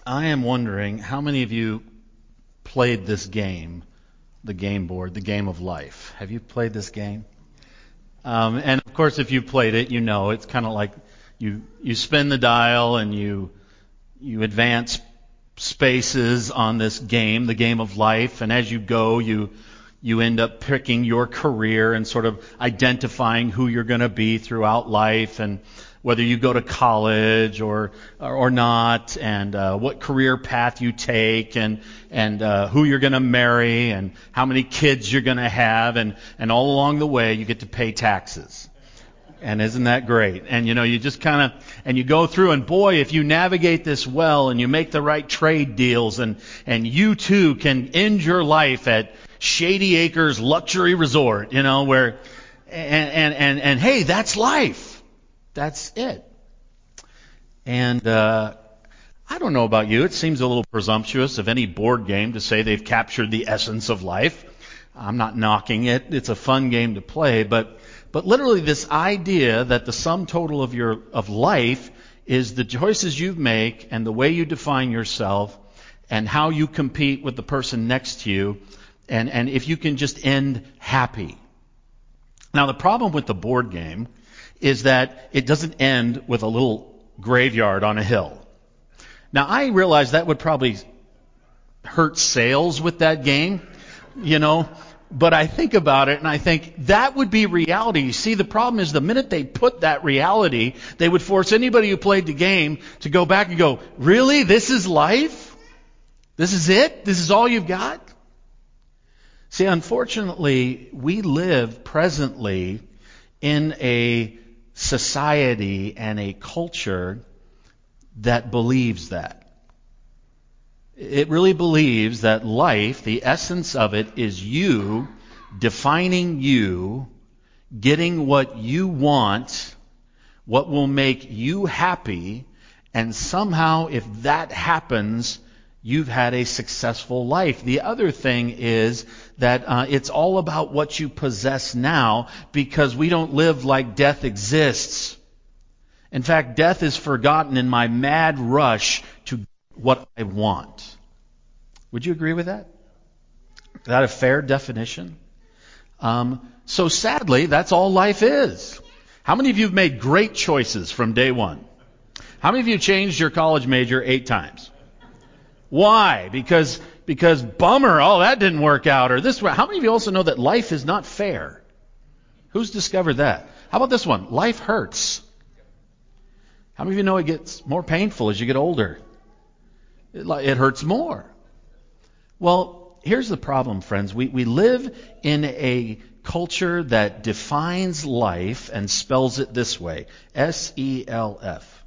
I am wondering how many of you played this game, the game board, the game of life. Have you played this game? And of course, if you played it, you know it's kind of like you spin the dial and you advance spaces on this game, the game of life, and as you go, you end up picking your career and sort of identifying who you're going to be throughout life, and whether you go to college or not, and what career path you take, and who you're going to marry, and how many kids you're going to have, and all along the way you get to pay taxes. And isn't that great? And you just kind of, and you go through, and boy, if you navigate this well and you make the right trade deals, and you too can end your life at Shady Acres Luxury Resort, where, and hey, that's life. That's it. And I don't know about you. It seems a little presumptuous of any board game to say they've captured the essence of life. I'm not knocking it. It's a fun game to play, but literally this idea that the sum total of life is the choices you make and the way you define yourself and how you compete with the person next to you, and if you can just end happy. Now, the problem with the board game is that it doesn't end with a little graveyard on a hill. Now, I realize that would probably hurt sales with that game, but I think about it and I think that would be reality. You see, the problem is the minute they put that reality, they would force anybody who played the game to go back and go, really? This is life? This is it? This is all you've got? See, unfortunately, we live presently in a society and a culture that believes that. It really believes that life, the essence of it, is you defining you, getting what you want, what will make you happy, and somehow if that happens, you've had a successful life. The other thing is that it's all about what you possess now, because we don't live like death exists. In fact, death is forgotten in my mad rush to get what I want. Would you agree with that? Is that a fair definition? So sadly, that's all life is. How many of you have made great choices from day one? How many of you changed your college major 8 times? Why? Because bummer, that didn't work out, or this. How many of you also know that life is not fair? Who's discovered that? How about this one? Life hurts. How many of you know it gets more painful as you get older? It hurts more. Well, here's the problem, friends. We live in a culture that defines life and spells it this way. S-E-L-F.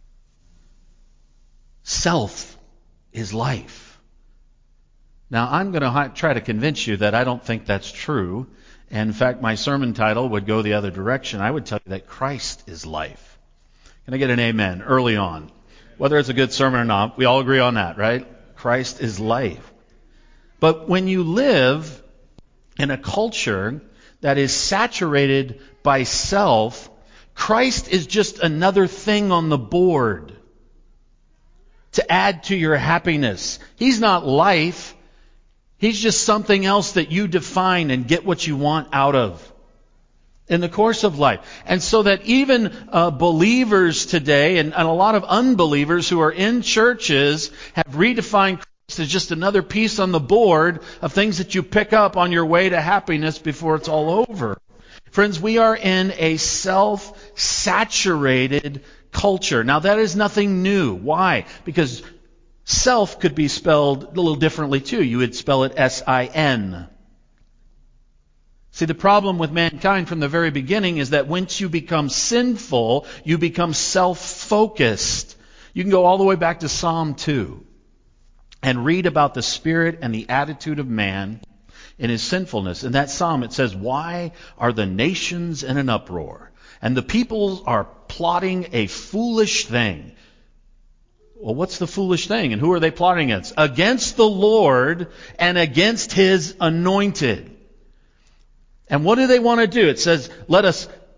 Self is life. Now, I'm going to try to convince you that I don't think that's true. And in fact, my sermon title would go the other direction. I would tell you that Christ is life. Can I get an amen early on? Whether it's a good sermon or not, we all agree on that, right? Christ is life. But when you live in a culture that is saturated by self, Christ is just another thing on the board to add to your happiness. He's not life. He's just something else that you define and get what you want out of in the course of life. And so that even believers today and a lot of unbelievers who are in churches have redefined Christ as just another piece on the board of things that you pick up on your way to happiness before it's all over. Friends, we are in a self-saturated culture. Now, that is nothing new. Why? Because self could be spelled a little differently too. You would spell it S-I-N. See, the problem with mankind from the very beginning is that once you become sinful, you become self-focused. You can go all the way back to Psalm 2 and read about the spirit and the attitude of man in his sinfulness. In that psalm it says, "Why are the nations in an uproar? And the peoples are plotting a foolish thing." Well, what's the foolish thing? And who are they plotting against? Against the Lord and against His anointed. And what do they want to do? It says, let us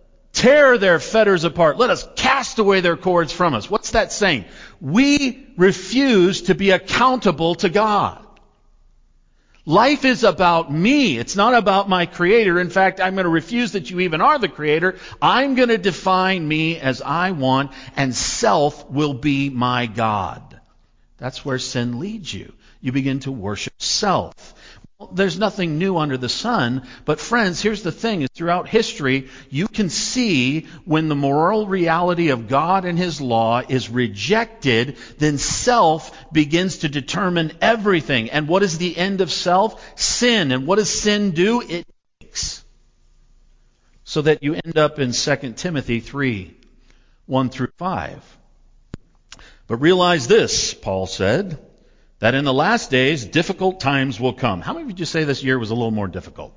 tear their fetters apart. Let us cast away their cords from us. What's that saying? We refuse to be accountable to God. Life is about me. It's not about my Creator. In fact, I'm going to refuse that you even are the Creator. I'm going to define me as I want, and self will be my God. That's where sin leads you. You begin to worship self. Well, there's nothing new under the sun, but friends, here's the thing, is throughout history, you can see when the moral reality of God and His law is rejected, then self begins to determine everything. And what is the end of self? Sin. And what does sin do? It takes. So that you end up in 2 Timothy 3, 1 through 5. But realize this, Paul said, that in the last days, difficult times will come. How many of you say this year was a little more difficult?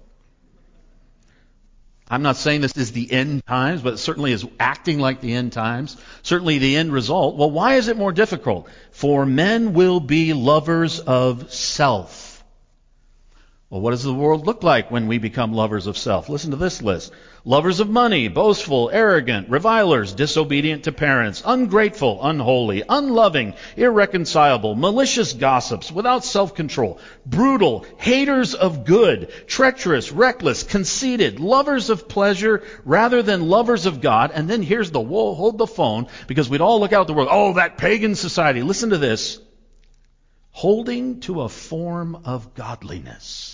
I'm not saying this is the end times, but it certainly is acting like the end times. Certainly the end result. Well, why is it more difficult? For men will be lovers of self. Well, what does the world look like when we become lovers of self? Listen to this list. Lovers of money, boastful, arrogant, revilers, disobedient to parents, ungrateful, unholy, unloving, irreconcilable, malicious gossips, without self-control, brutal, haters of good, treacherous, reckless, conceited, lovers of pleasure rather than lovers of God. And then here's the, whoa, hold the phone, because we'd all look out at the world. Oh, that pagan society. Listen to this. Holding to a form of godliness.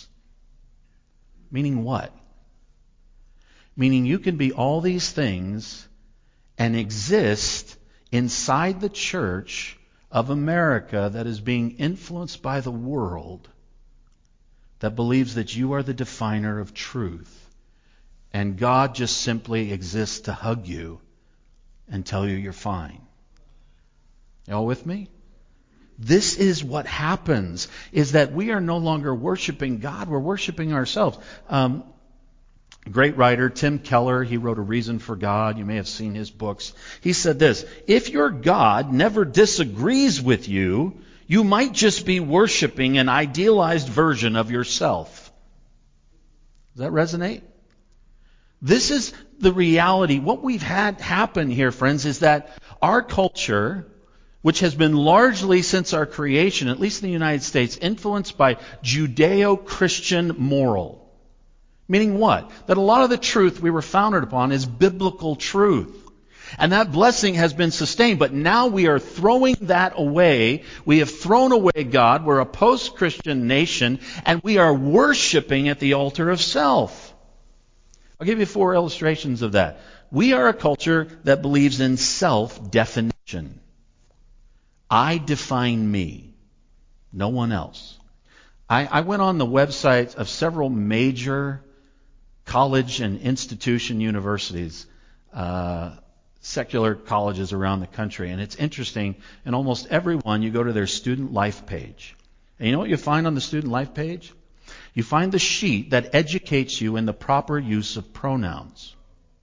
Meaning what? Meaning you can be all these things and exist inside the church of America that is being influenced by the world, that believes that you are the definer of truth, and God just simply exists to hug you and tell you you're fine. Y'all with me? This is what happens, is that we are no longer worshiping God, we're worshiping ourselves. Great writer Tim Keller, he wrote A Reason for God. You may have seen his books. He said this, if your God never disagrees with you, you might just be worshiping an idealized version of yourself. Does that resonate? This is the reality. What we've had happen here, friends, is that our culture, which has been largely since our creation, at least in the United States, influenced by Judeo-Christian moral. Meaning what? That a lot of the truth we were founded upon is biblical truth. And that blessing has been sustained, but now we are throwing that away. We have thrown away God. We're a post-Christian nation, and we are worshiping at the altar of self. I'll give you 4 illustrations of that. We are a culture that believes in self-definition. I define me, no one else. I went on the websites of several major college and institution universities, secular colleges around the country. And it's interesting, in almost every one, you go to their student life page. And you know what you find on the student life page? You find the sheet that educates you in the proper use of pronouns.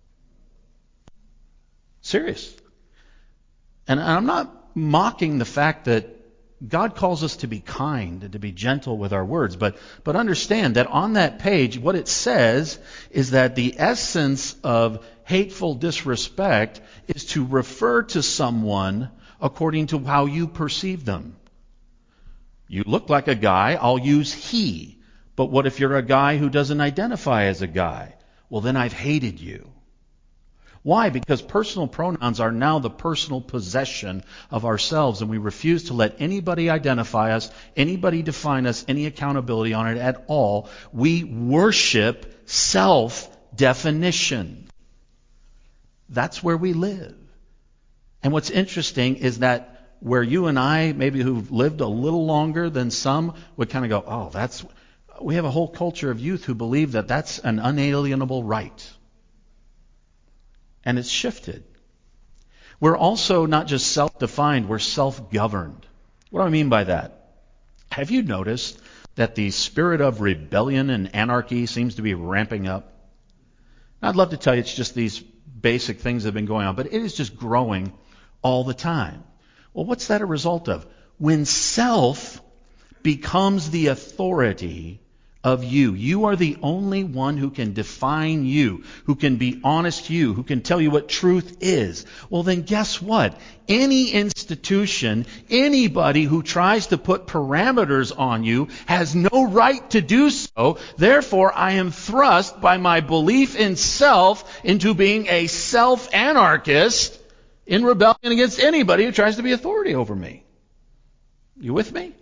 Serious. And I'm not mocking the fact that God calls us to be kind and to be gentle with our words, but understand that on that page, what it says is that the essence of hateful disrespect is to refer to someone according to how you perceive them. You look like a guy, I'll use he. But what if you're a guy who doesn't identify as a guy? Well, then I've hated you. Why? Because personal pronouns are now the personal possession of ourselves, and we refuse to let anybody identify us, anybody define us, any accountability on it at all. We worship self-definition. That's where we live. And what's interesting is that where you and I, maybe who've lived a little longer than some, would kind of go, we have a whole culture of youth who believe that that's an unalienable right. And it's shifted. We're also not just self-defined, we're self-governed. What do I mean by that? Have you noticed that the spirit of rebellion and anarchy seems to be ramping up? I'd love to tell you it's just these basic things that have been going on, but it is just growing all the time. Well, what's that a result of? When self becomes the authority of you. You are the only one who can define you, who can be honest to you, who can tell you what truth is. Well, then guess what? Any institution, anybody who tries to put parameters on you has no right to do so. Therefore, I am thrust by my belief in self into being a self-anarchist in rebellion against anybody who tries to be authority over me. You with me?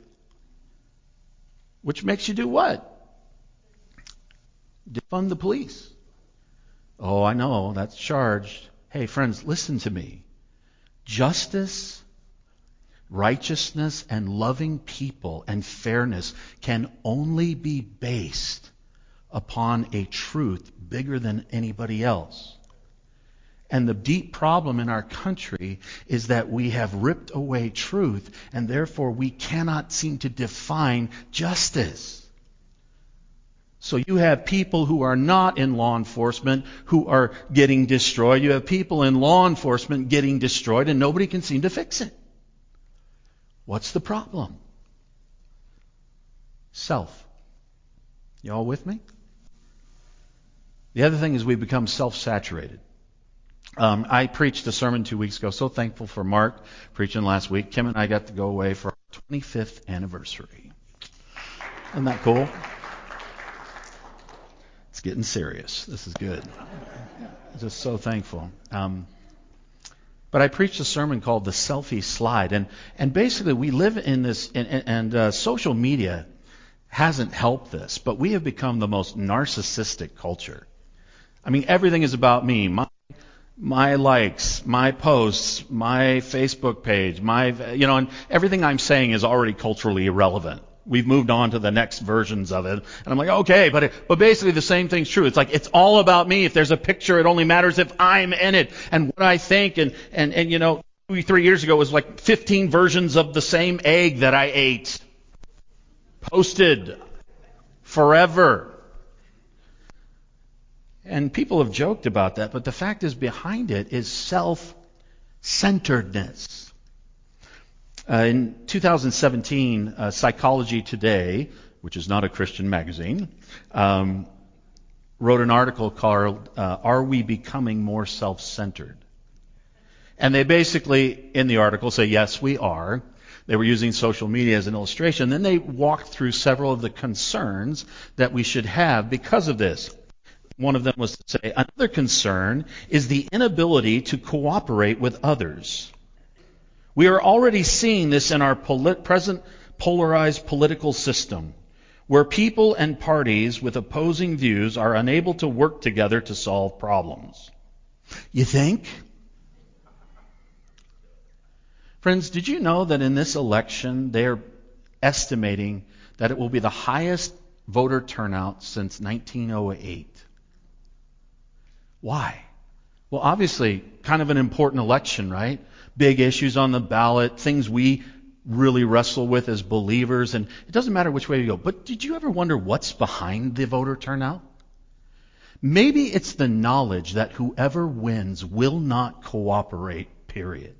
Which makes you do what? Defund the police. Oh, I know, that's charged. Hey, friends, listen to me. Justice, righteousness, and loving people and fairness can only be based upon a truth bigger than anybody else. And the deep problem in our country is that we have ripped away truth, and therefore we cannot seem to define justice. So you have people who are not in law enforcement who are getting destroyed. You have people in law enforcement getting destroyed, and nobody can seem to fix it. What's the problem? Self. You all with me? The other thing is we become self-saturated. I preached a sermon 2 weeks ago. So thankful for Mark preaching last week. Kim and I got to go away for our 25th anniversary. Isn't that cool? It's getting serious. This is good. Just so thankful. But I preached a sermon called The Selfie Slide. And basically we live in this, and social media hasn't helped this, but we have become the most narcissistic culture. I mean, everything is about me. My likes, my posts, my Facebook page, and everything I'm saying is already culturally irrelevant. We've moved on to the next versions of it. And I'm like, okay, but basically the same thing's true. It's like, it's all about me. If there's a picture, it only matters if I'm in it and what I think. And 3 years ago it was like 15 versions of the same egg that I ate. Posted. Forever. And people have joked about that, but the fact is behind it is self-centeredness. In 2017, Psychology Today, which is not a Christian magazine, wrote an article called, Are We Becoming More Self-Centered? And they basically, in the article, say, yes, we are. They were using social media as an illustration. Then they walked through several of the concerns that we should have because of this. One of them was to say, another concern is the inability to cooperate with others. We are already seeing this in our present polarized political system, where people and parties with opposing views are unable to work together to solve problems. You think? Friends, did you know that in this election they're estimating that it will be the highest voter turnout since 1908? Why? Well, obviously, kind of an important election, right? Big issues on the ballot, things we really wrestle with as believers, and it doesn't matter which way you go. But did you ever wonder what's behind the voter turnout? Maybe it's the knowledge that whoever wins will not cooperate, period.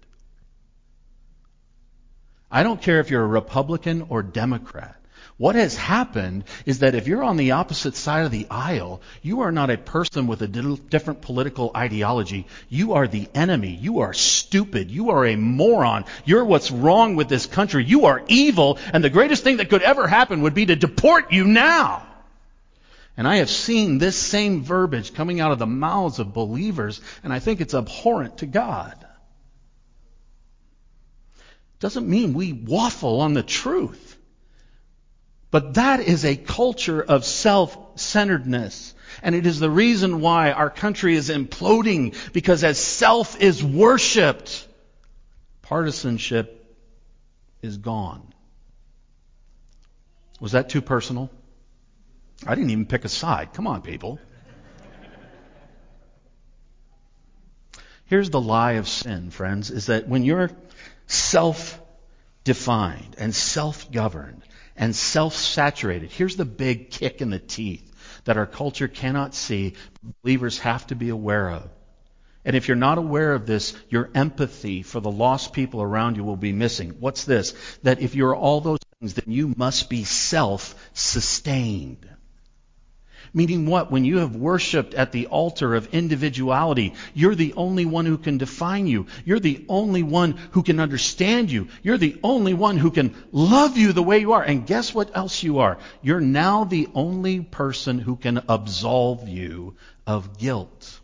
I don't care if you're a Republican or Democrat. What has happened is that if you're on the opposite side of the aisle, you are not a person with a different political ideology. You are the enemy. You are stupid. You are a moron. You're what's wrong with this country. You are evil, and the greatest thing that could ever happen would be to deport you now. And I have seen this same verbiage coming out of the mouths of believers, and I think it's abhorrent to God. Doesn't mean we waffle on the truth. But that is a culture of self-centeredness. And it is the reason why our country is imploding, because as self is worshipped, partisanship is gone. Was that too personal? I didn't even pick a side. Come on, people. Here's the lie of sin, friends, is that when you're self-defined and self-governed and self-saturated, here's the big kick in the teeth that our culture cannot see, believers have to be aware of. And if you're not aware of this, your empathy for the lost people around you will be missing. What's this? That if you're all those things, then you must be self-sustained. Meaning what? When you have worshiped at the altar of individuality, you're the only one who can define you. You're the only one who can understand you. You're the only one who can love you the way you are. And guess what else you are? You're now the only person who can absolve you of guilt.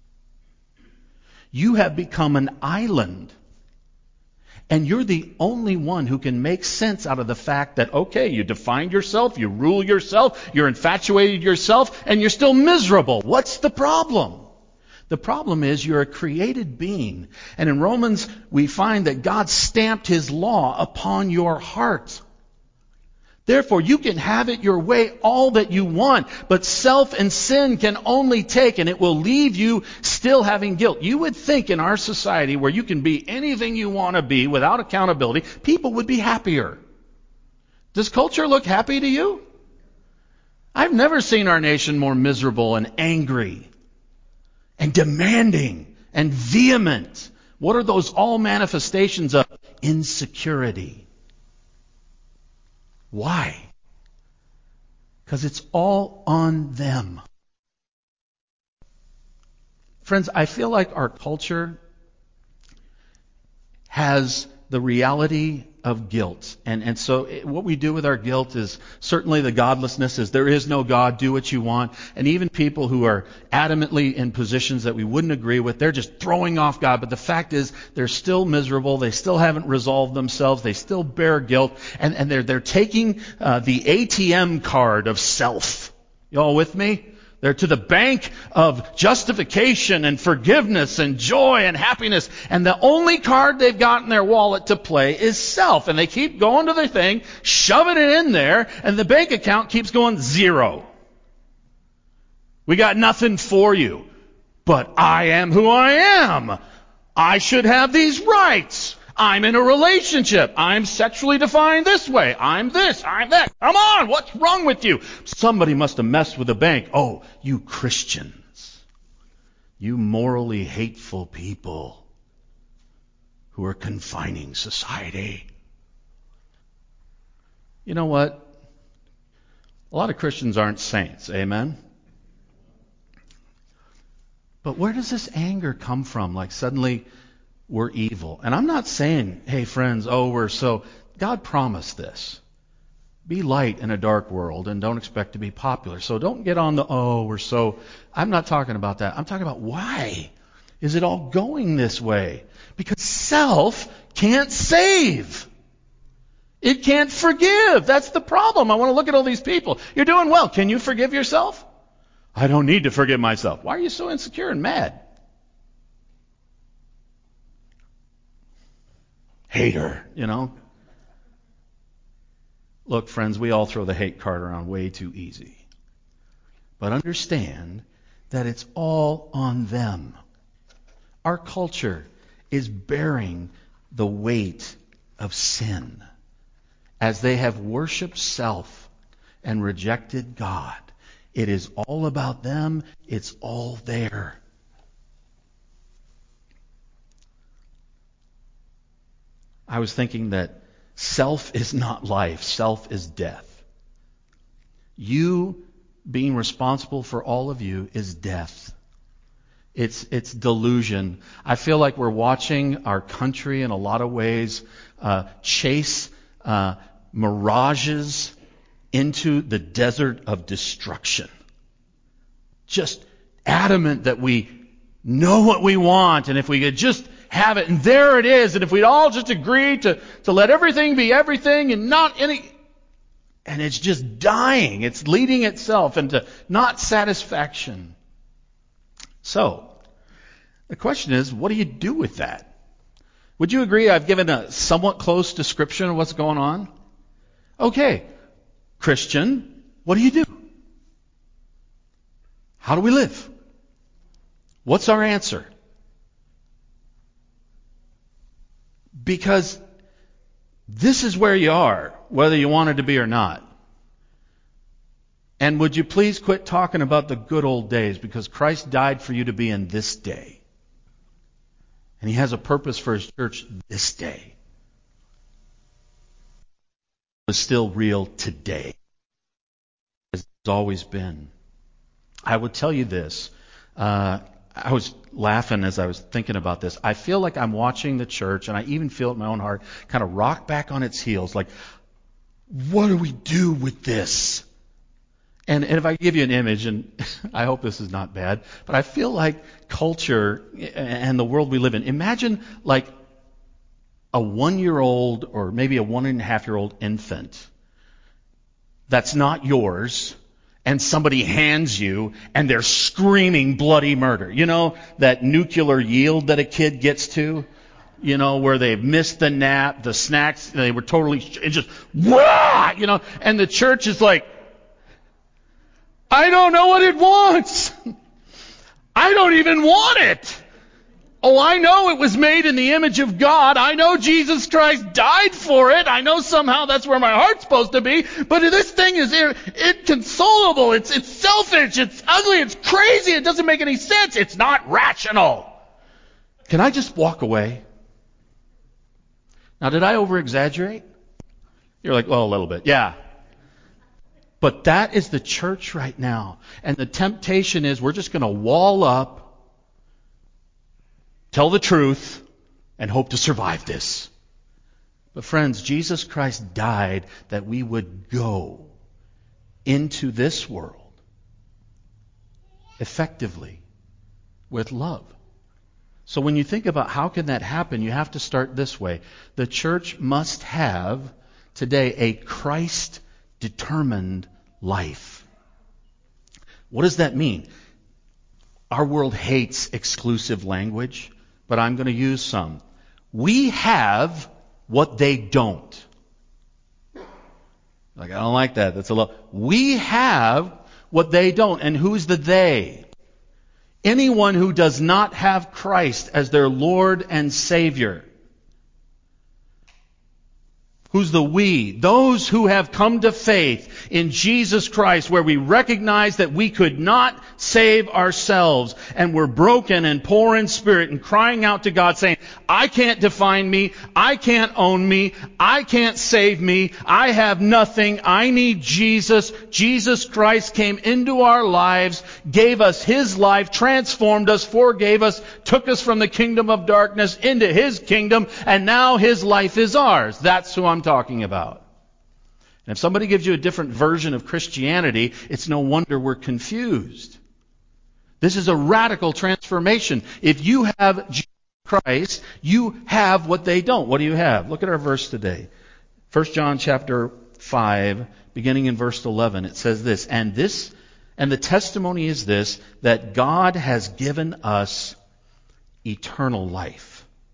You have become an island. And you're the only one who can make sense out of the fact that, okay, you defined yourself, you rule yourself, you're infatuated yourself, and you're still miserable. What's the problem? The problem is you're a created being. And in Romans, we find that God stamped His law upon your heart. Therefore, you can have it your way all that you want, but self and sin can only take, and it will leave you still having guilt. You would think in our society where you can be anything you want to be without accountability, people would be happier. Does culture look happy to you? I've never seen our nation more miserable and angry and demanding and vehement. What are those all manifestations of insecurity? Why? Because it's all on them. Friends, I feel like our culture has the reality of guilt. And so what we do with our guilt is certainly the godlessness is there is no God, do what you want. And even people who are adamantly in positions that we wouldn't agree with, they're just throwing off God. But the fact is they're still miserable. They still haven't resolved themselves. They still bear guilt. And they're taking the ATM card of self. You all with me? They're to the bank of justification and forgiveness and joy and happiness. And the only card they've got in their wallet to play is self. And they keep going to their thing, shoving it in there, and the bank account keeps going zero. We got nothing for you. But I am who I am. I should have these rights. I'm in a relationship. I'm sexually defined this way. I'm this. I'm that. Come on. What's wrong with you? Somebody must have messed with the bank. Oh, you Christians. You morally hateful people who are confining society. You know what? A lot of Christians aren't saints. Amen? But where does this anger come from? Like suddenly we're evil. And I'm not saying, hey friends, God promised this. Be light in a dark world and don't expect to be popular. So don't get on I'm not talking about that. I'm talking about why is it all going this way? Because self can't save. It can't forgive. That's the problem. I want to look at all these people. You're doing well. Can you forgive yourself? I don't need to forgive myself. Why are you so insecure and mad? Hater, Look, friends, we all throw the hate card around way too easy. But understand that it's all on them. Our culture is bearing the weight of sin as they have worshiped self and rejected God. It is all about them. It's all there. I was thinking that self is not life. Self is death. You being responsible for all of you is death. It's delusion. I feel like we're watching our country in a lot of ways chase mirages into the desert of destruction. Just adamant that we know what we want, and if we could just have it, and there it is, and if we'd all just agree to let everything be everything and not any... And it's just dying. It's leading itself into not satisfaction. So, the question is, what do you do with that? Would you agree I've given a somewhat close description of what's going on? Okay, Christian, what do you do? How do we live? What's our answer? Because this is where you are, whether you wanted to be or not. And would you please quit talking about the good old days, because Christ died for you to be in this day. And He has a purpose for His church this day. It's still real today, as it's always been. I would tell you this. I was laughing as I was thinking about this. I feel like I'm watching the church, and I even feel it in my own heart, kind of rock back on its heels. Like, what do we do with this? And if I give you an image, and I hope this is not bad, but I feel like culture and the world we live in, imagine like a 1-year-old or maybe a 1.5-year-old infant that's not yours, and somebody hands you, and they're screaming bloody murder. You know, that nuclear yield that a kid gets to? You know, where they've missed the nap, the snacks, they were totally, it just, wah! You know, and the church is like, I don't know what it wants. I don't even want it. Oh, I know it was made in the image of God. I know Jesus Christ died for it. I know somehow that's where my heart's supposed to be. But this thing is inconsolable. It's selfish. It's ugly. It's crazy. It doesn't make any sense. It's not rational. Can I just walk away? Now, did I over-exaggerate? You're like, well, a little bit. Yeah. But that is the church right now. And the temptation is we're just going to wall up, tell the truth, and hope to survive this. But friends, Jesus Christ died that we would go into this world effectively with love. So when you think about how can that happen, you have to start this way. The church must have today a Christ-determined life. What does that mean? Our world hates exclusive language, but I'm going to use some. We have what they don't. Like, I don't like that. That's a lot. We have what they don't. And who's the they? Anyone who does not have Christ as their Lord and Savior. Who's the we? Those who have come to faith in Jesus Christ, where we recognize that we could not save ourselves, and we're broken and poor in spirit and crying out to God saying, I can't define me, I can't own me, I can't save me, I have nothing, I need Jesus. Jesus Christ came into our lives, gave us His life, transformed us, forgave us, took us from the kingdom of darkness into His kingdom, and now His life is ours. That's who I'm talking about. And if somebody gives you a different version of Christianity, it's no wonder we're confused. This is a radical transformation. If you have Jesus Christ, you have what they don't. What do you have? Look at our verse today. 1 John chapter 5, beginning in verse 11. It says this, and the testimony is this, that God has given us eternal life.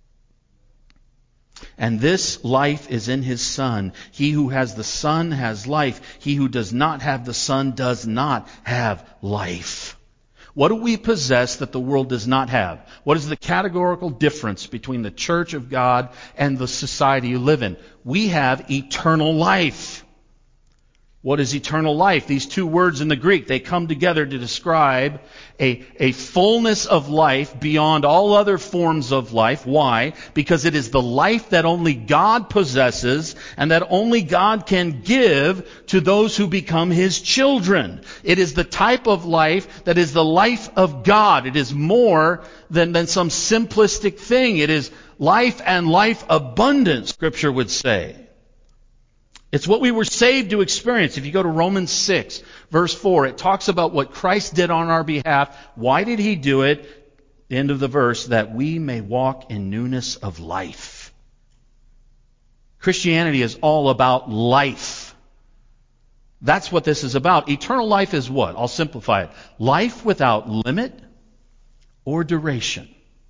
And this life is in His Son. He who has the Son has life. He who does not have the Son does not have life. What do we possess that the world does not have? What is the categorical difference between the church of God and the society you live in? We have eternal life. What is eternal life? These two words in the Greek, they come together to describe a fullness of life beyond all other forms of life. Why? Because it is the life that only God possesses and that only God can give to those who become His children. It is the type of life that is the life of God. It is more than some simplistic thing. It is life and life abundant, Scripture would say. It's what we were saved to experience. If you go to Romans 6, verse 4, it talks about what Christ did on our behalf. Why did He do it? The end of the verse, that we may walk in newness of life. Christianity is all about life. That's what this is about. Eternal life is what? I'll simplify it. Life without limit or duration.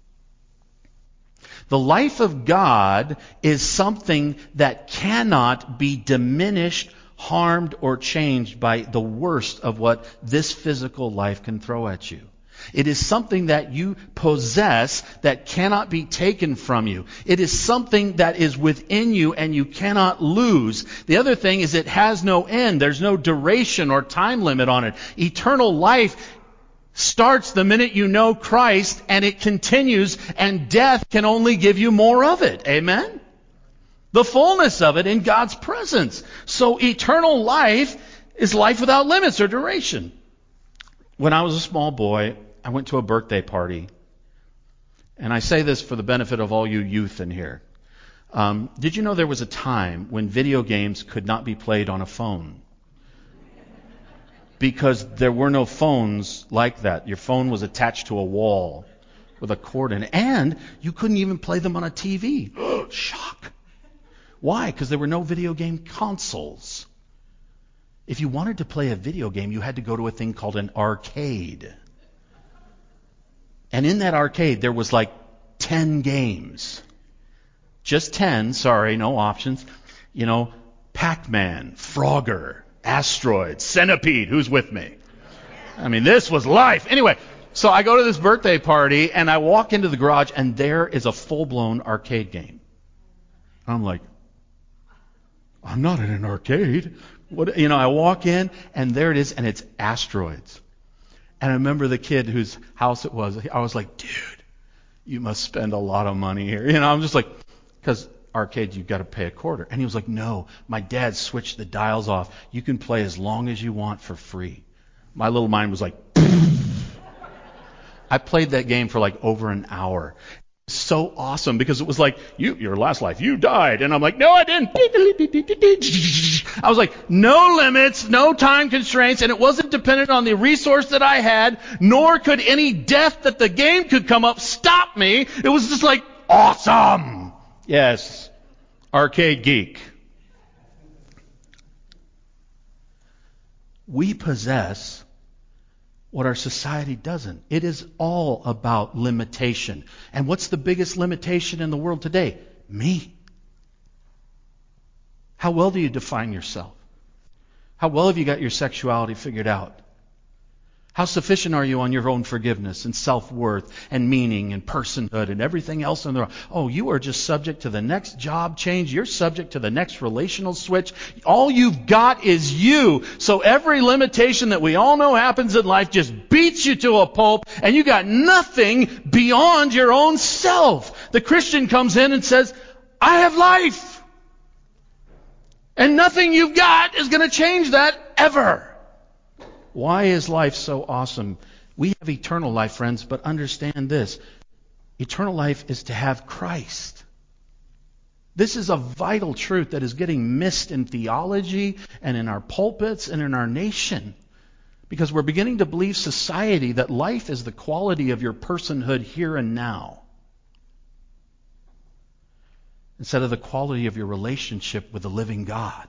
The life of God is something that cannot be diminished, harmed, or changed by the worst of what this physical life can throw at you. It is something that you possess that cannot be taken from you. It is something that is within you and you cannot lose. The other thing is it has no end. There's no duration or time limit on it. Eternal life starts the minute you know Christ, and it continues, and death can only give you more of it. Amen? The fullness of it in God's presence. So eternal life is life without limits or duration. When I was a small boy, I went to a birthday party. And I say this for the benefit of all you youth in here. Did you know there was a time when video games could not be played on a phone? Because there were no phones like that. Your phone was attached to a wall with a cord in it. And you couldn't even play them on a TV. Shock. Why? Because there were no video game consoles. If you wanted to play a video game, you had to go to a thing called an arcade. And in that arcade, there was like 10 games. Just 10, sorry, no options. You know, Pac-Man, Frogger, Asteroid, Centipede. Who's with me? I mean, this was life. Anyway, so I go to this birthday party, and I walk into the garage, and there is a full-blown arcade game. I'm like, I'm not in an arcade. What? You know, I walk in, and there it is, and it's Asteroids. And I remember the kid whose house it was. I was like, dude, you must spend a lot of money here. You know, I'm just like, because arcades, you've got to pay a quarter. And he was like, no, my dad switched the dials off. You can play as long as you want for free. My little mind was like, I played that game for like over an hour. So awesome, because it was like, your last life, you died. And I'm like, no, I didn't. I was like, no limits, no time constraints, and it wasn't dependent on the resource that I had, nor could any death that the game could come up stop me. It was just like, awesome. Yes, arcade geek. We possess what our society doesn't. It is all about limitation. And what's the biggest limitation in the world today? Me. How well do you define yourself? How well have you got your sexuality figured out? How sufficient are you on your own forgiveness and self-worth and meaning and personhood and everything else in the world? Oh, you are just subject to the next job change. You're subject to the next relational switch. All you've got is you. So every limitation that we all know happens in life just beats you to a pulp, and you got nothing beyond your own self. The Christian comes in and says, I have life. And nothing you've got is going to change that ever. Why is life so awesome? We have eternal life, friends, but understand this. Eternal life is to have Christ. This is a vital truth that is getting missed in theology and in our pulpits and in our nation. Because we're beginning to believe society that life is the quality of your personhood here and now, instead of the quality of your relationship with the living God.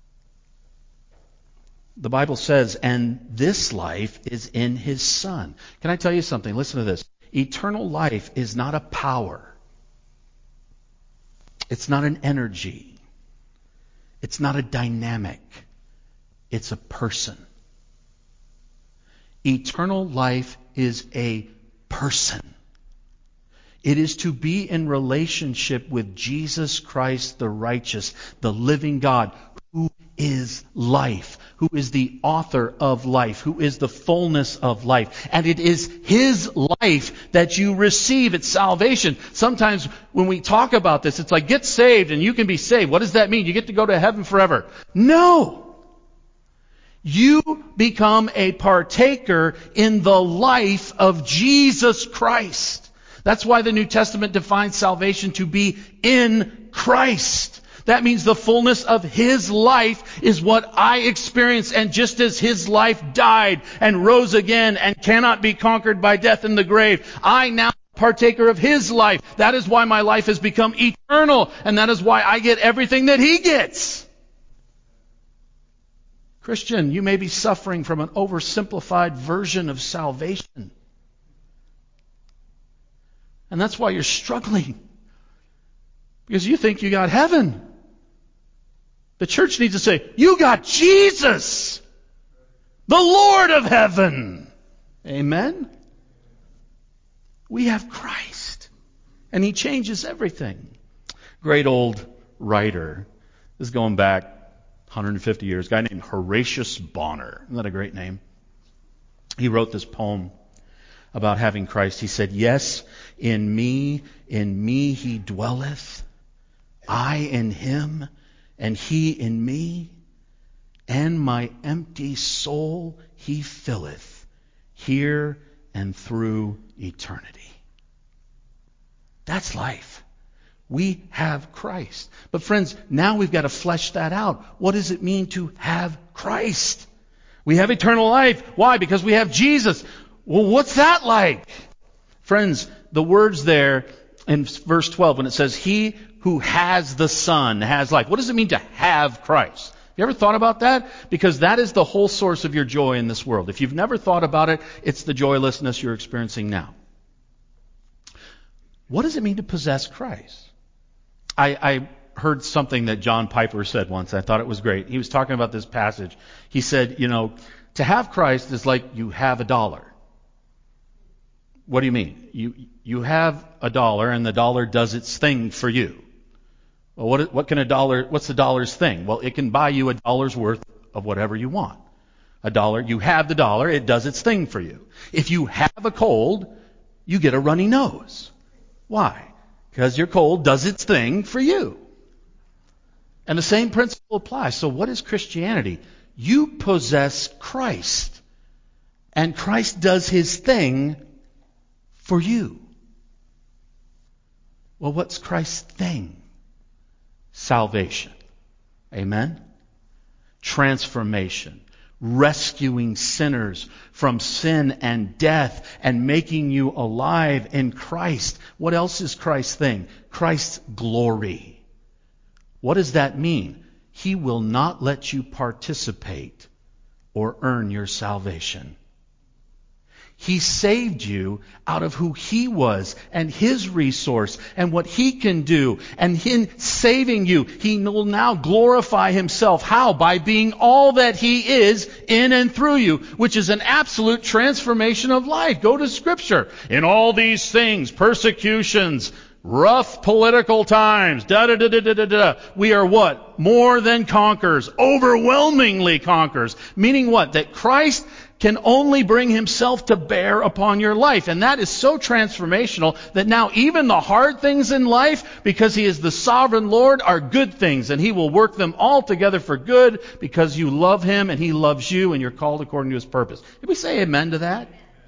The Bible says, and this life is in His Son. Can I tell you something? Listen to this. Eternal life is not a power. It's not an energy. It's not a dynamic. It's a person. Eternal life is a person. It is to be in relationship with Jesus Christ, the righteous, the living God, who is life, who is the author of life, who is the fullness of life. And it is His life that you receive at salvation. Sometimes when we talk about this, it's like, get saved and you can be saved. What does that mean? You get to go to heaven forever. No! You become a partaker in the life of Jesus Christ. That's why the New Testament defines salvation to be in Christ. That means the fullness of His life is what I experience. And just as His life died and rose again and cannot be conquered by death in the grave, I now partaker of His life. That is why my life has become eternal. And that is why I get everything that He gets. Christian, you may be suffering from an oversimplified version of salvation. And that's why you're struggling. Because you think you got heaven. The church needs to say, you got Jesus, the Lord of heaven. Amen? We have Christ. And He changes everything. Great old writer. This is going back 150 years. A guy named Horatius Bonar. Isn't that a great name? He wrote this poem about having Christ. He said, yes, in me He dwelleth, I in Him, and He in me, and my empty soul He filleth. here and through eternity. That's life. We have Christ. But friends, now we've got to flesh that out. What does it mean to have Christ? We have eternal life. Why? Because we have Jesus. Well, what's that like? Friends, the words there in verse 12 when it says, he who has the Son has life. What does it mean to have Christ? Have you ever thought about that? Because that is the whole source of your joy in this world. If you've never thought about it, it's the joylessness you're experiencing now. What does it mean to possess Christ? I heard something that John Piper said once. I thought it was great. He was talking about this passage. He said, to have Christ is like you have $1. What do you mean? You have $1 and the dollar does its thing for you. Well, what's the dollar's thing? Well, it can buy you $1's worth of whatever you want. $1, you have the dollar, it does its thing for you. If you have a cold, you get a runny nose. Why? Because your cold does its thing for you. And the same principle applies. So what is Christianity? You possess Christ. And Christ does His thing for you. Well, what's Christ's thing? Salvation. Amen? Transformation. Rescuing sinners from sin and death and making you alive in Christ. What else is Christ's thing? Christ's glory. What does that mean? He will not let you participate or earn your salvation. He saved you out of who He was and His resource and what He can do. And in saving you, He will now glorify Himself. How? By being all that He is in and through you, which is an absolute transformation of life. Go to Scripture. In all these things, persecutions, rough political times, we are what? More than conquerors. Overwhelmingly conquerors. Meaning what? That Christ can only bring Himself to bear upon your life. And that is so transformational that now even the hard things in life, because He is the sovereign Lord, are good things. And He will work them all together for good because you love Him and He loves you and you're called according to His purpose. Did we say amen to that?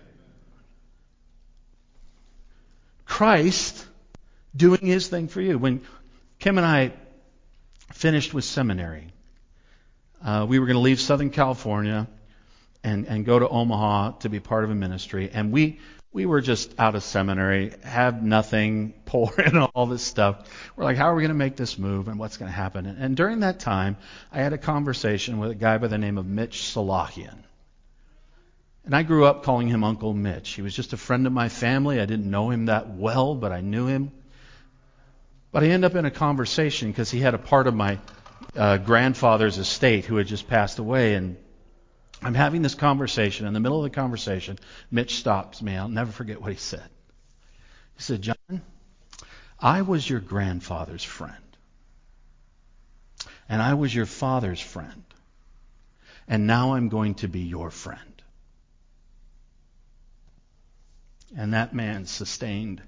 Christ doing His thing for you. When Kim and I finished with seminary, we were going to leave Southern California and go to Omaha to be part of a ministry. And we were just out of seminary, have nothing, poor and all this stuff. We're like, how are we going to make this move and what's going to happen? And during that time, I had a conversation with a guy by the name of Mitch Salahian. And I grew up calling him Uncle Mitch. He was just a friend of my family. I didn't know him that well, but I knew him. But I ended up in a conversation because he had a part of my grandfather's estate who had just passed away. And I'm having this conversation. In the middle of the conversation, Mitch stops me. I'll never forget what he said. He said, John, I was your grandfather's friend. And I was your father's friend. And now I'm going to be your friend. And that man sustained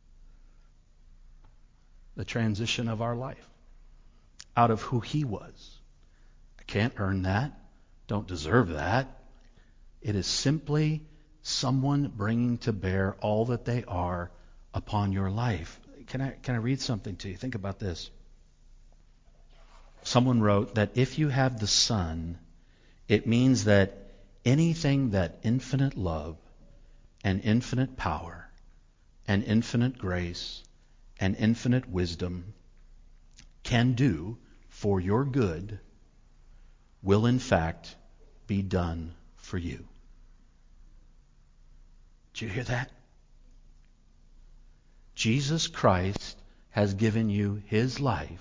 the transition of our life out of who he was. I can't earn that. Don't deserve that. It is simply someone bringing to bear all that they are upon your life. Can I read something to you? Think about this. Someone wrote that if you have the Son, it means that anything that infinite love and infinite power and infinite grace and infinite wisdom can do for your good will in fact be done for you. Did you hear that? Jesus Christ has given you His life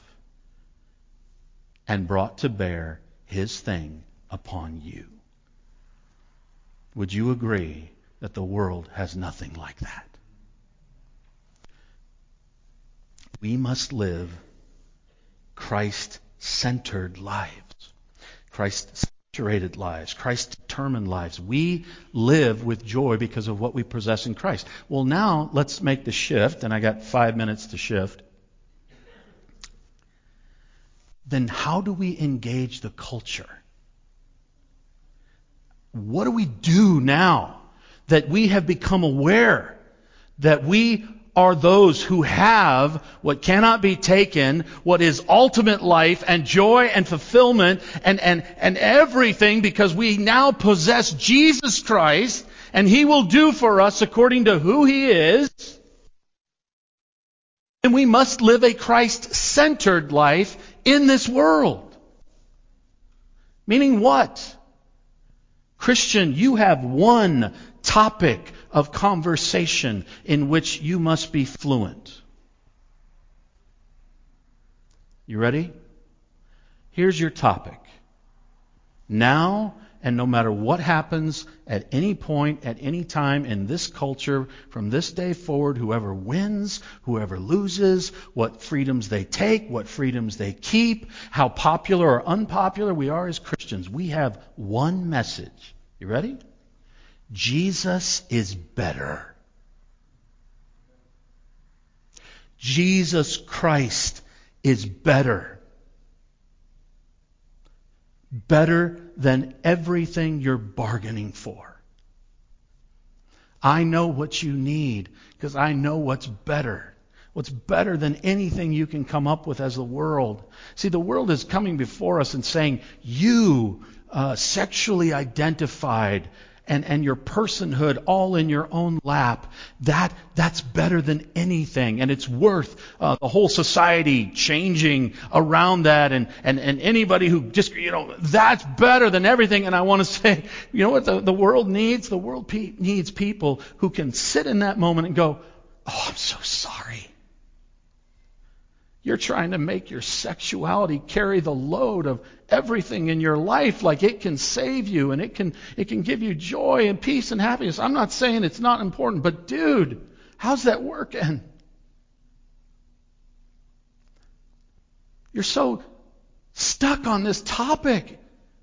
and brought to bear His thing upon you. Would you agree that the world has nothing like that? We must live Christ-centered lives. Christ-saturated lives. Christ-determined lives. We live with joy because of what we possess in Christ. Well, now let's make the shift, and I got 5 minutes to shift. Then how do we engage the culture? What do we do now that we have become aware that we are those who have what cannot be taken, what is ultimate life and joy and fulfillment and everything, because we now possess Jesus Christ, and He will do for us according to who He is. And we must live a Christ-centered life in this world. Meaning what? Christian, you have one topic of conversation in which you must be fluent. You ready? Here's your topic. Now, and no matter what happens at any point, at any time in this culture, from this day forward, whoever wins, whoever loses, what freedoms they take, what freedoms they keep, how popular or unpopular we are as Christians, we have one message. You ready? Jesus is better. Jesus Christ is better. Better than everything you're bargaining for. I know what you need because I know what's better. What's better than anything you can come up with as the world. See, the world is coming before us and saying, you, sexually identified, and your personhood all in your own lap, that's better than anything. And it's worth the whole society changing around that, and anybody who just, that's better than everything. And I want to say, you know what the world needs? The world needs people who can sit in that moment and go, oh, I'm so sorry. You're trying to make your sexuality carry the load of everything in your life, like it can save you and it can give you joy and peace and happiness. I'm not saying it's not important, but dude, how's that working? You're so stuck on this topic.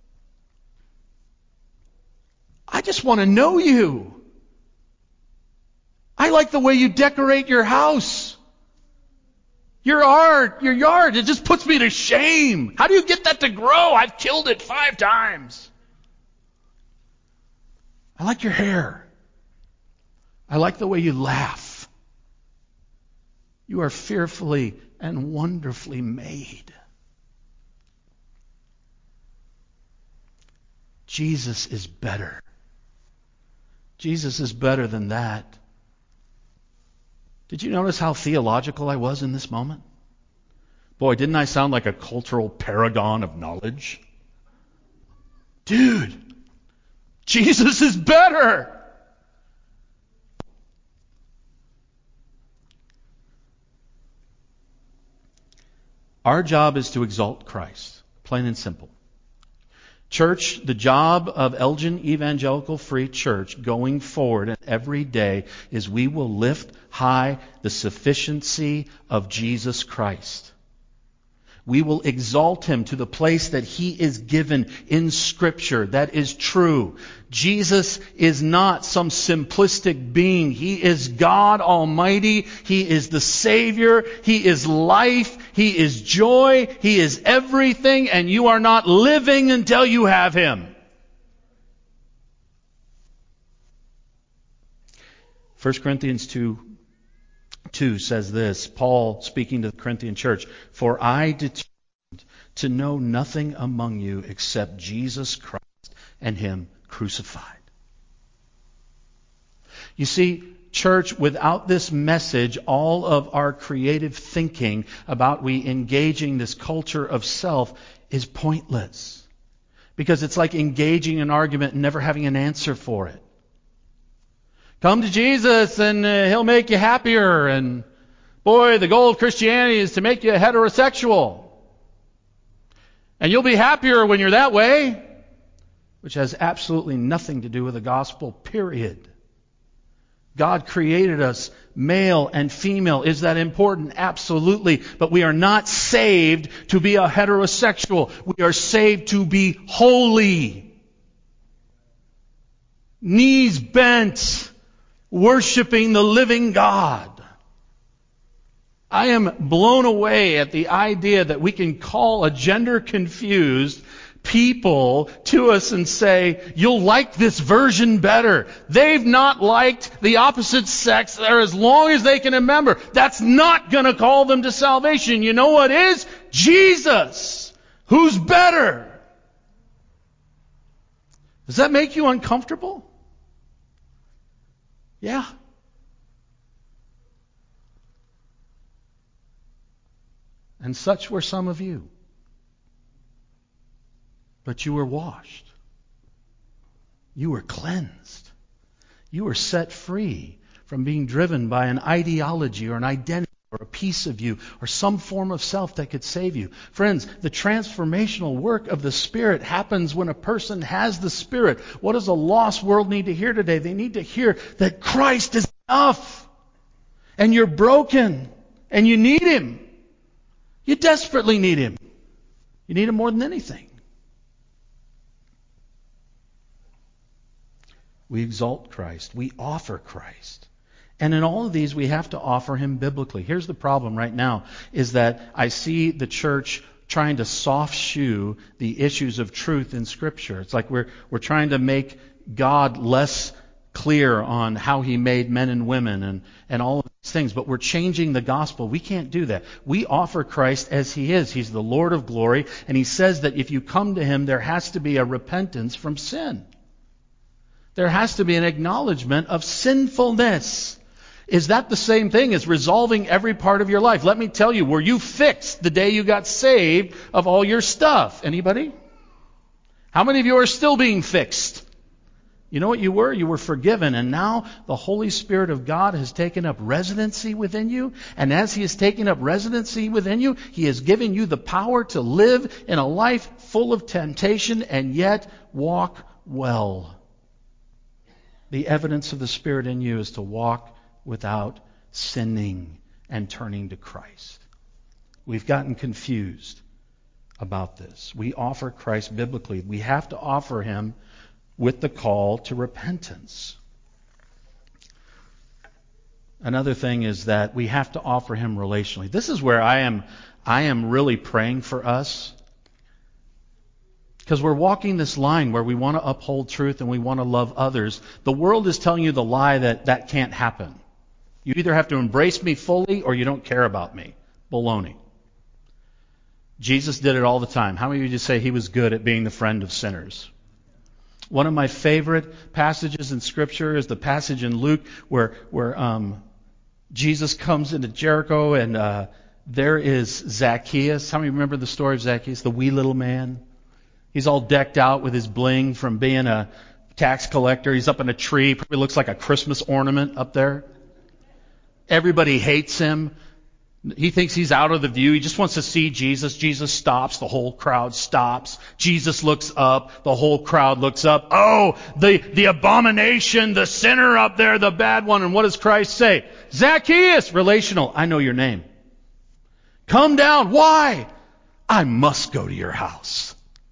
I just want to know you. I like the way you decorate your house. Your art, your yard, it just puts me to shame. How do you get that to grow? I've killed it 5 times. I like your hair. I like the way you laugh. You are fearfully and wonderfully made. Jesus is better. Jesus is better than that. Did you notice how theological I was in this moment? Boy, didn't I sound like a cultural paragon of knowledge? Dude, Jesus is better. Our job is to exalt Christ, plain and simple. Church, the job of Elgin Evangelical Free Church going forward and every day is we will lift high the sufficiency of Jesus Christ. We will exalt Him to the place that He is given in Scripture. That is true. Jesus is not some simplistic being. He is God Almighty. He is the Savior. He is life. He is joy. He is everything. And you are not living until you have Him. 1 Corinthians 2 says this, Paul speaking to the Corinthian church, "For I determined to know nothing among you except Jesus Christ and Him crucified." You see, church, without this message, all of our creative thinking about we engaging this culture of self is pointless. Because it's like engaging an argument and never having an answer for it. Come to Jesus and He'll make you happier. And boy, the goal of Christianity is to make you heterosexual. And you'll be happier when you're that way. Which has absolutely nothing to do with the gospel, period. God created us male and female. Is that important? Absolutely. But we are not saved to be a heterosexual. We are saved to be holy. Knees bent, worshiping the living God. I am blown away at the idea that we can call a gender-confused people to us and say, you'll like this version better. They've not liked the opposite sex there as long as they can remember. That's not going to call them to salvation. You know what is? Jesus, who's better. Does that make you uncomfortable? Yeah. And such were some of you. But you were washed. You were cleansed. You were set free from being driven by an ideology or an identity or a piece of you or some form of self that could save you. Friends, the transformational work of the Spirit happens when a person has the Spirit. What does a lost world need to hear today? They need to hear that Christ is enough. And you're broken. And you need Him. You desperately need Him. You need Him more than anything. We exalt Christ. We offer Christ. And in all of these, we have to offer Him biblically. Here's the problem right now, is that I see the church trying to soft shoe the issues of truth in Scripture. It's like we're trying to make God less clear on how He made men and women and all of these things, but we're changing the gospel. We can't do that. We offer Christ as He is. He's the Lord of glory, and He says that if you come to Him, there has to be a repentance from sin. There has to be an acknowledgement of sinfulness. Is that the same thing as resolving every part of your life? Let me tell you, were you fixed the day you got saved of all your stuff? Anybody? How many of you are still being fixed? You know what you were? You were forgiven, and now the Holy Spirit of God has taken up residency within you, and as He has taken up residency within you, He has given you the power to live in a life full of temptation and yet walk well. The evidence of the Spirit in you is to walk without sinning and turning to Christ. We've gotten confused about this. We offer Christ biblically. We have to offer Him with the call to repentance. Another thing is that we have to offer Him relationally. This is where I am really praying for us. Because we're walking this line where we want to uphold truth and we want to love others. The world is telling you the lie that that can't happen. You either have to embrace me fully or you don't care about me. Baloney. Jesus did it all the time. How many of you just say He was good at being the friend of sinners? One of my favorite passages in Scripture is the passage in Luke where Jesus comes into Jericho and there is Zacchaeus. How many remember the story of Zacchaeus, the wee little man? He's all decked out with his bling from being a tax collector. He's up in a tree. Probably looks like a Christmas ornament up there. Everybody hates him. He thinks he's out of the view. He just wants to see Jesus. Jesus stops. The whole crowd stops. Jesus looks up. The whole crowd looks up. Oh, the abomination, the sinner up there, the bad one. And what does Christ say? Zacchaeus, relational, I know your name. Come down. Why? I must go to your house.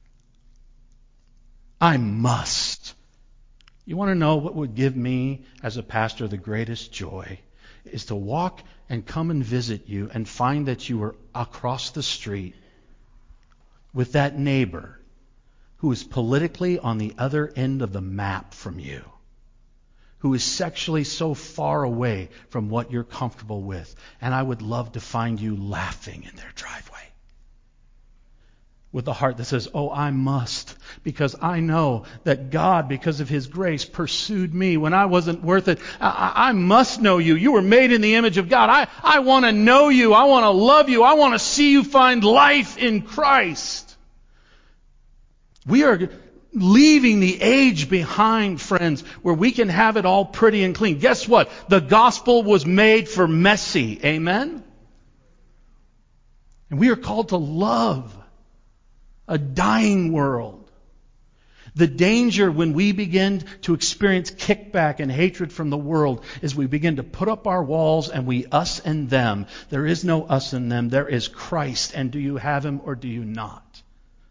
I must. You want to know what would give me as a pastor the greatest joy? Is to walk and come and visit you and find that you are across the street with that neighbor who is politically on the other end of the map from you, who is sexually so far away from what you're comfortable with. And I would love to find you laughing in their driveway with a heart that says, oh, I must, because I know that God, because of His grace, pursued me when I wasn't worth it. I must know you. You were made in the image of God. I want to know you. I want to love you. I want to see you find life in Christ. We are leaving the age behind, friends, where we can have it all pretty and clean. Guess what? The gospel was made for messy. Amen? And we are called to love a dying world. The danger when we begin to experience kickback and hatred from the world is we begin to put up our walls and we us and them. There is no us and them. There is Christ. And do you have Him or do you not?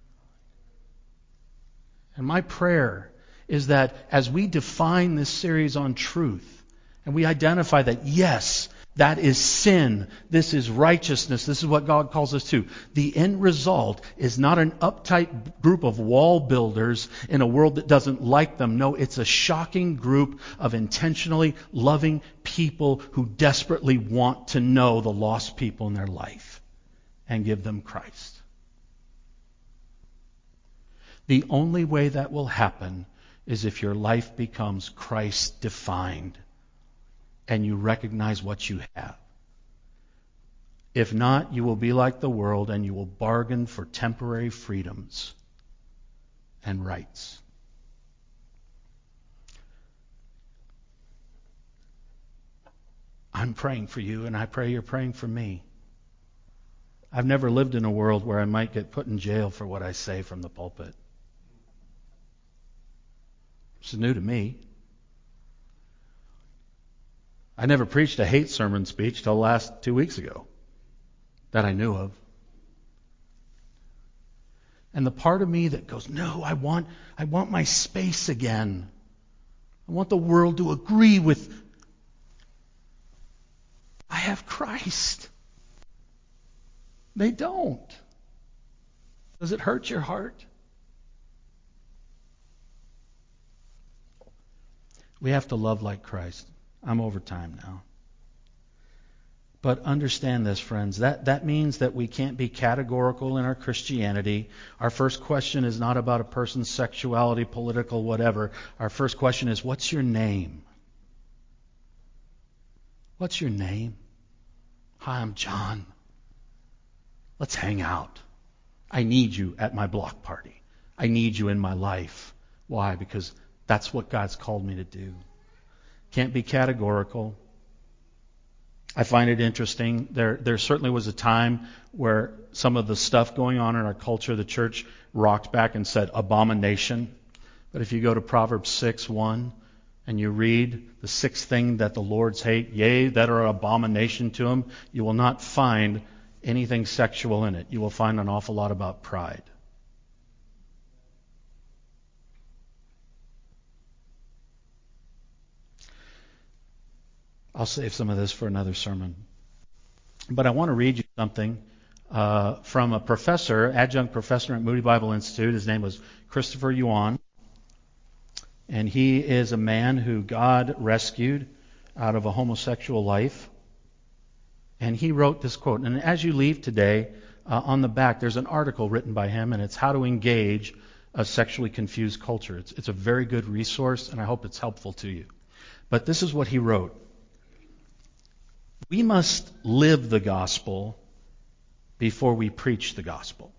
And my prayer is that as we define this series on truth and we identify that, yes, That is sin. This is righteousness. This is what God calls us to. The end result is not an uptight group of wall builders in a world that doesn't like them. No, it's a shocking group of intentionally loving people who desperately want to know the lost people in their life and give them Christ. The only way that will happen is if your life becomes Christ-defined and you recognize what you have. If not, you will be like the world and you will bargain for temporary freedoms and rights. I'm praying for you, and I pray you're praying for me. I've never lived in a world where I might get put in jail for what I say from the pulpit. This is new to me. I never preached a hate sermon speech till last 2 weeks ago that I knew of. And the part of me that goes, no, I want my space again. I want the world to agree with, I have Christ. They don't. Does it hurt your heart? We have to love like Christ. I'm over time now. But understand this, friends. That means that we can't be categorical in our Christianity. Our first question is not about a person's sexuality, political, whatever. Our first question is, what's your name? What's your name? Hi, I'm John. Let's hang out. I need you at my block party. I need you in my life. Why? Because that's what God's called me to do. Can't be categorical. I find it interesting. There certainly was a time where some of the stuff going on in our culture, the church rocked back and said, abomination. But if you go to Proverbs 6:1 and you read the sixth thing that the Lords hate, yea, that are an abomination to him, you will not find anything sexual in it. You will find an awful lot about pride. I'll save some of this for another sermon. But I want to read you something from a professor, adjunct professor at Moody Bible Institute. His name was Christopher Yuan. And he is a man who God rescued out of a homosexual life. And he wrote this quote. And as you leave today, on the back, there's an article written by him, and it's How to Engage a Sexually Confused Culture. It's a very good resource, and I hope it's helpful to you. But this is what he wrote. We must live the gospel before we preach the gospel.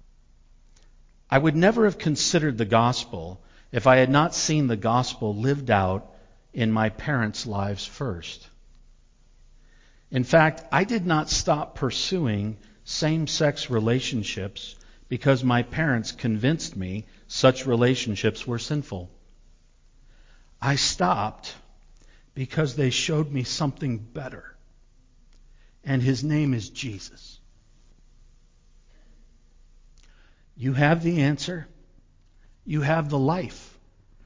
I would never have considered the gospel if I had not seen the gospel lived out in my parents' lives first. In fact, I did not stop pursuing same-sex relationships because my parents convinced me such relationships were sinful. I stopped because they showed me something better. And his name is Jesus. You have the answer. You have the life.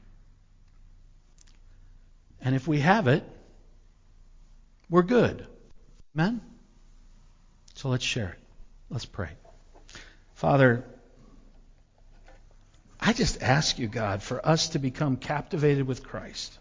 And if we have it, we're good. Amen? So let's share it. Let's pray. Father, I just ask you, God, for us to become captivated with Christ.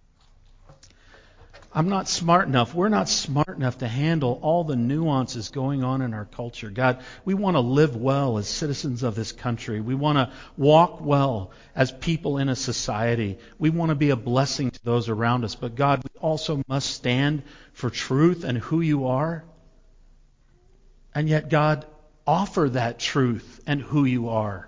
I'm not smart enough. We're not smart enough to handle all the nuances going on in our culture. God, we want to live well as citizens of this country. We want to walk well as people in a society. We want to be a blessing to those around us. But God, we also must stand for truth and who you are. And yet, God, offer that truth and who you are.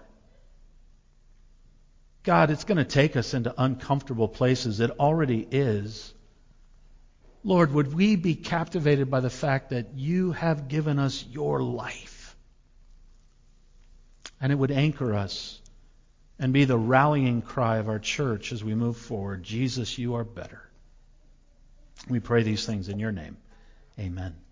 God, it's going to take us into uncomfortable places. It already is. Lord, would we be captivated by the fact that you have given us your life? And it would anchor us and be the rallying cry of our church as we move forward. Jesus, you are better. We pray these things in your name. Amen.